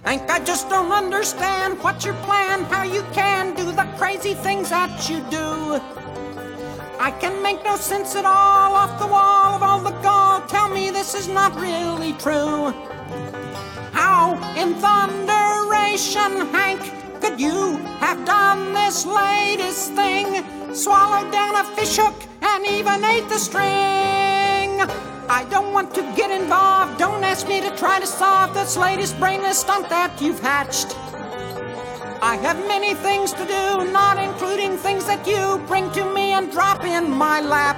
Hank, I just don't understand what's your plan, how you can do the crazy things that you do. I can make no sense at all off the wall of all the gall. Tell me this is not really true. How in thunderation, Hank, could you have done this latest thing? Swallowed down a fishhook and even ate the string. I don't want to get involved. Don't ask me to try to solve this latest brainless stunt that you've hatched. I have many things to do, not including things that you bring to me and drop in my lap.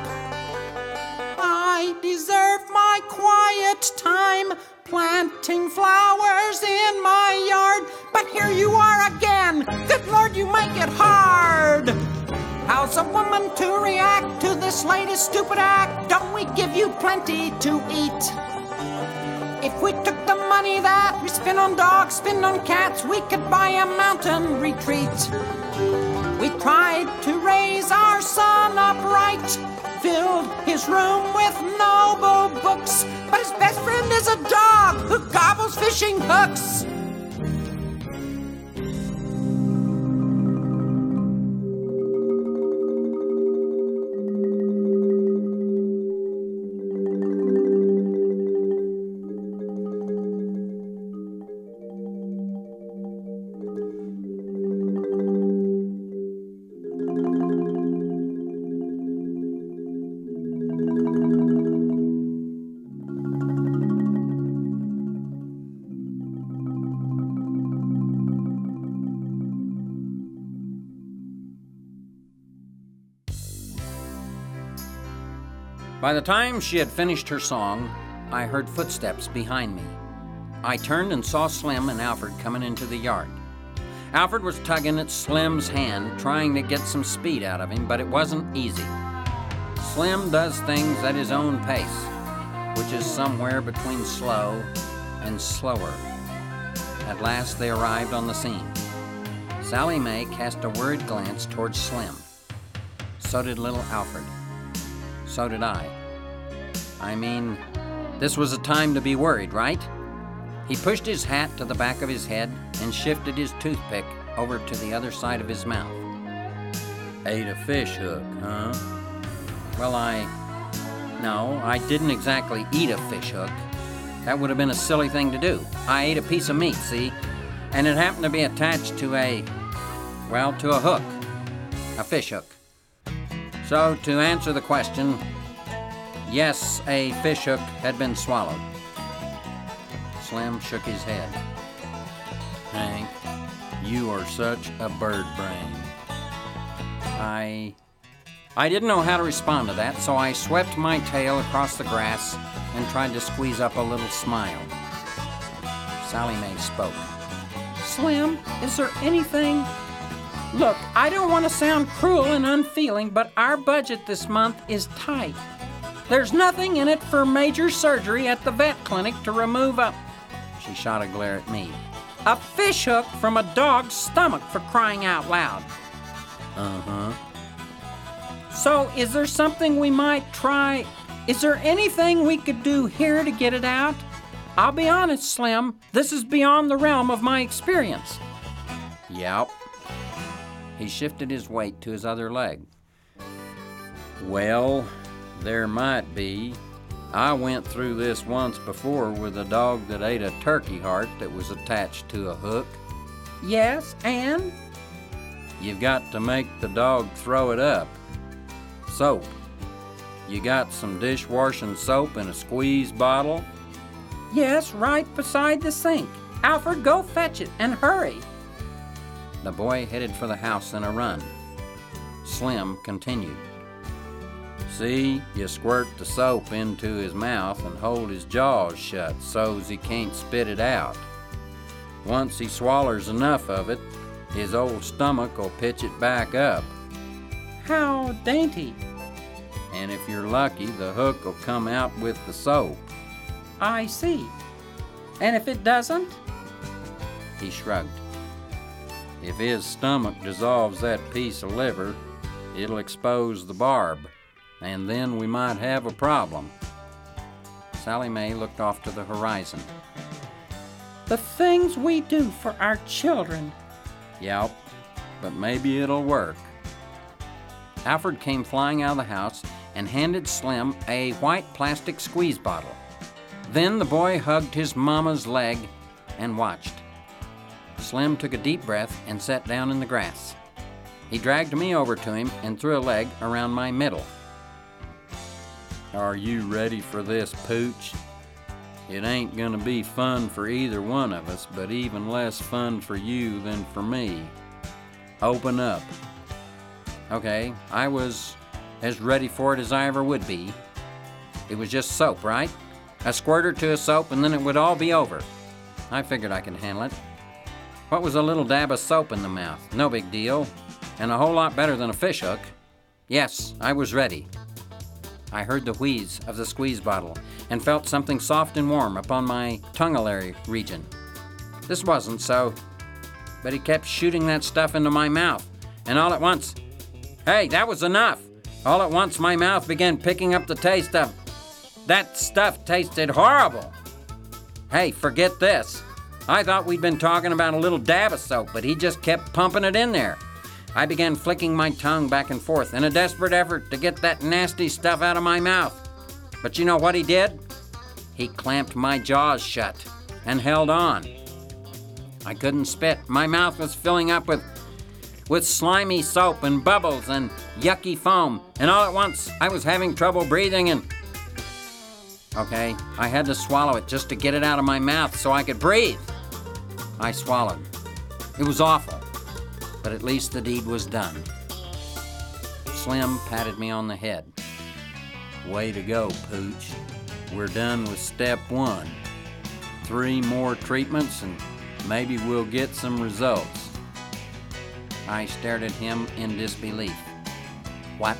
I deserve my quiet time planting flowers in my yard, but here you are again. Good Lord, you make it hard. How's a woman to react to this latest stupid act? Don't we give you plenty to eat? If we took the money that we spend on dogs, spend on cats, we could buy a mountain retreat. We tried to raise our son upright, filled his room with noble books, but his best friend is a dog who gobbles fishing hooks. By the time she had finished her song, I heard footsteps behind me. I turned and saw Slim and Alfred coming into the yard. Alfred was tugging at Slim's hand, trying to get some speed out of him, but it wasn't easy. Slim does things at his own pace, which is somewhere between slow and slower. At last they arrived on the scene. Sally Mae cast a worried glance towards Slim. So did little Alfred. So did I. I mean, this was a time to be worried, right? He pushed his hat to the back of his head and shifted his toothpick over to the other side of his mouth. Ate a fish hook, huh? Well, No, I didn't exactly eat a fish hook. That would have been a silly thing to do. I ate a piece of meat, see? And it happened to be attached to a hook. A fish hook. So, to answer the question, yes, a fish hook had been swallowed. Slim shook his head. Hank, you are such a bird brain. I didn't know how to respond to that, so I swept my tail across the grass and tried to squeeze up a little smile. Sally Mae spoke. Slim, is there anything? Look, I don't want to sound cruel and unfeeling, but our budget this month is tight. There's nothing in it for major surgery at the vet clinic to remove She shot a glare at me. A fish hook from a dog's stomach, for crying out loud. Uh-huh. So, is there something we might try? Is there anything we could do here to get it out? I'll be honest, Slim, this is beyond the realm of my experience. Yep. He shifted his weight to his other leg. Well, there might be. I went through this once before with a dog that ate a turkey heart that was attached to a hook. Yes, and? You've got to make the dog throw it up. Soap. You got some dishwashing soap in a squeeze bottle? Yes, right beside the sink. Alfred, go fetch it, and hurry. The boy headed for the house in a run. Slim continued. See, you squirt the soap into his mouth and hold his jaws shut so's he can't spit it out. Once he swallers enough of it, his old stomach will pitch it back up. How dainty. And if you're lucky, the hook will come out with the soap. I see. And if it doesn't? He shrugged. If his stomach dissolves that piece of liver, it'll expose the barb, and then we might have a problem. Sally Mae looked off to the horizon. The things we do for our children. Yep, but maybe it'll work. Alfred came flying out of the house and handed Slim a white plastic squeeze bottle. Then the boy hugged his mama's leg and watched. Slim took a deep breath and sat down in the grass. He dragged me over to him and threw a leg around my middle. Are you ready for this, Pooch? It ain't gonna be fun for either one of us, but even less fun for you than for me. Open up. Okay, I was as ready for it as I ever would be. It was just soap, right? A squirt or two of soap and then it would all be over. I figured I could handle it. What was a little dab of soap in the mouth? No big deal. And a whole lot better than a fish hook. Yes, I was ready. I heard the wheeze of the squeeze bottle and felt something soft and warm upon my tonguelary region. This wasn't so, but he kept shooting that stuff into my mouth, and all at once, hey, that was enough! All at once my mouth began picking up the taste of, that stuff tasted horrible! Hey, forget this. I thought we'd been talking about a little dab of soap, but he just kept pumping it in there. I began flicking my tongue back and forth in a desperate effort to get that nasty stuff out of my mouth. But you know what he did? He clamped my jaws shut and held on. I couldn't spit. My mouth was filling up with slimy soap and bubbles and yucky foam, and all at once I was having trouble breathing and... Okay, I had to swallow it just to get it out of my mouth so I could breathe. I swallowed. It was awful. But at least the deed was done. Slim patted me on the head. Way to go, Pooch. We're done with step 1. 3 more treatments and maybe we'll get some results. I stared at him in disbelief. What?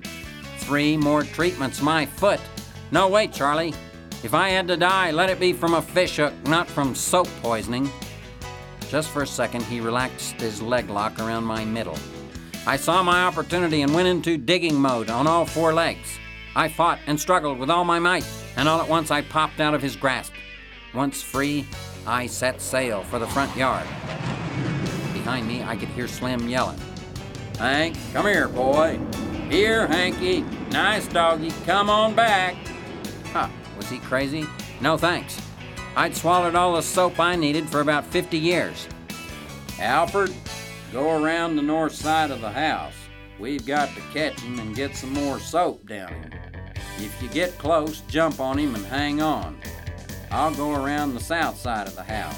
3 more treatments, my foot? No, wait, Charlie. If I had to die, let it be from a fish hook, not from soap poisoning. Just for a second, he relaxed his leg lock around my middle. I saw my opportunity and went into digging mode on all 4 legs. I fought and struggled with all my might, and all at once I popped out of his grasp. Once free, I set sail for the front yard. Behind me, I could hear Slim yelling. Hank, come here, boy. Here, Hanky. Nice doggy. Come on back. Huh, was he crazy? No thanks. I'd swallowed all the soap I needed for about 50 years. Alfred, go around the north side of the house. We've got to catch him and get some more soap down him. If you get close, jump on him and hang on. I'll go around the south side of the house.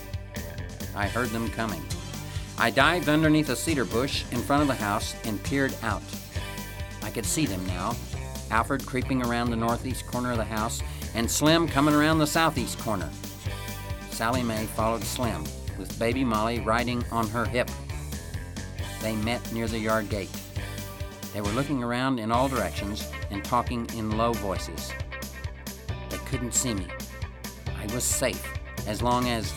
I heard them coming. I dived underneath a cedar bush in front of the house and peered out. I could see them now. Alfred creeping around the northeast corner of the house and Slim coming around the southeast corner. Sally Mae followed Slim, with baby Molly riding on her hip. They met near the yard gate. They were looking around in all directions and talking in low voices. They couldn't see me. I was safe, as long as...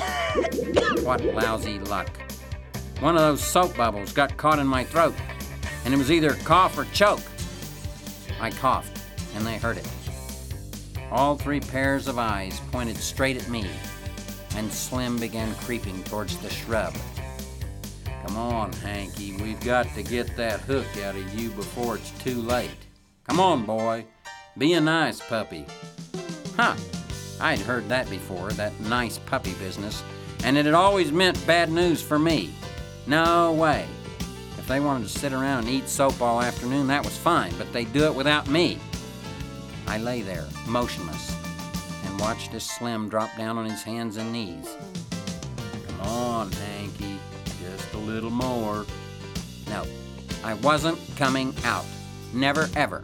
What lousy luck. One of those soap bubbles got caught in my throat, and it was either cough or choke. I coughed, and they heard it. All 3 pairs of eyes pointed straight at me, and Slim began creeping towards the shrub. Come on, Hanky, we've got to get that hook out of you before it's too late. Come on, boy, be a nice puppy. Huh, I'd heard that before, that nice puppy business, and it had always meant bad news for me. No way. If they wanted to sit around and eat soap all afternoon, that was fine, but they'd do it without me. I lay there, motionless, and watched as Slim drop down on his hands and knees. Come on, Hanky, just a little more. No, I wasn't coming out. Never, ever.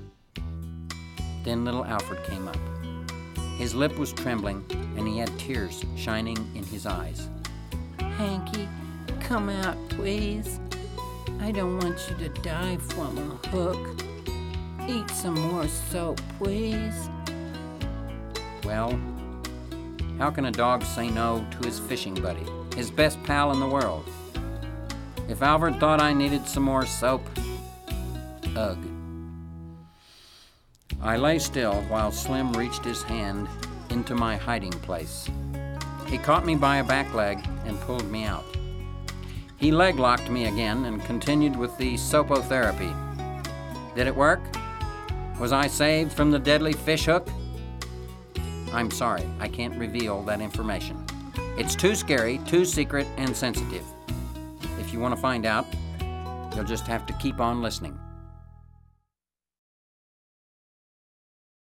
Then little Alfred came up. His lip was trembling, and he had tears shining in his eyes. Hanky, come out, please. I don't want you to die from a hook. Eat some more soap, please. Well, how can a dog say no to his fishing buddy, his best pal in the world? If Alfred thought I needed some more soap, ugh. I lay still while Slim reached his hand into my hiding place. He caught me by a back leg and pulled me out. He leg-locked me again and continued with the sopotherapy. Did it work? Was I saved from the deadly fishhook? I'm sorry, I can't reveal that information. It's too scary, too secret, and sensitive. If you want to find out, you'll just have to keep on listening.